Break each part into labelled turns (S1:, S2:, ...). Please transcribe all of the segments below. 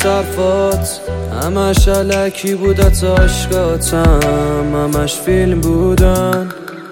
S1: نیست حرفات، همش علکی بودت عشقاتم، همش فیلم بودن.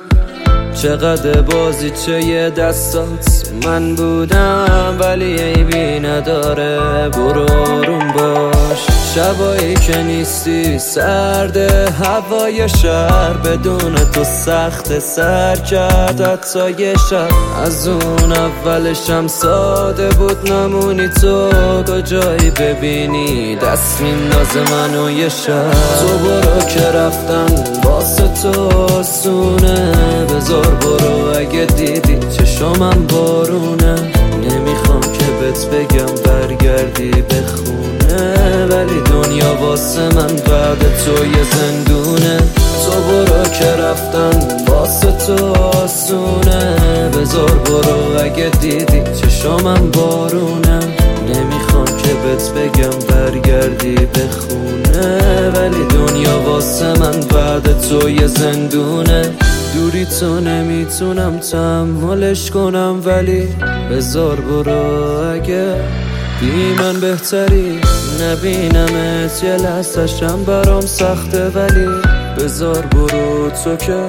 S1: چقدر بازی چه یه دستات من بودم، ولی عیبی نداره برو آروم باش. شبایی که نیستی سرده هوای شهر، بدون تو سخت سر کرد حتی یه شب. از اون اولشم ساده بود نمونی تو، کجایی ببینی دست میندازه منو یه شب. تو برو که رفتن واسه تو آسونه، بذار برو اگه دیدی چشمم بارونه. نمیخوام که بهت بگم برگردی به خونه، ولی دنیا واسه من بعد تو یه زندونه. تو برو که رفتن واسه تو آسونه، بذار برو اگه دیدی چشمم بارونه. نمیخوام که بهت بگم برگردی به خونه، ولی دنیا واسه من بعد تو یه زندونه. دوری تو نمیتونم تحملش کنم، ولی بذار برو اگه بی من بهتری. نبینمت یه لحظه‌شم برام سخته، ولی بذار برو تو که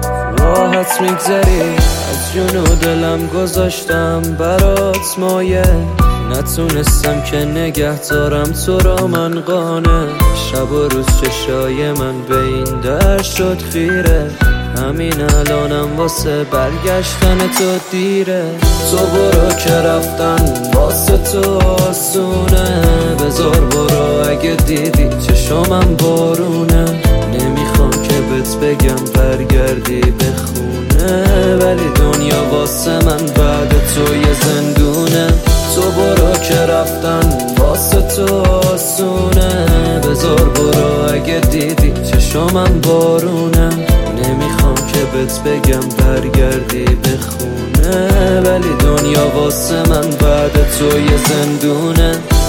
S1: راحت میگذری. از جون و دلم گذاشتم برات مایه، نتونستم که نگه دارم تو را من قانه. شب و روز چشای من به این در شد خیره، همین الانم واسه برگشتن تو دیره. تو برو که رفتن واسه تو آسونه، بذار برو اگه دیدی چشمم بارونه. نمیخوام که بهت بگم برگردی به خونه، ولی دنیا واسه من بعد تو یه زندونه. تو برو که رفتن واسه تو آسونه، بذار برو اگه دیدی چشمم بارونه. نمیخوام که بهت بگم برگردی به خونه، ولی دنیا واسه من بعد تو یه زندونه.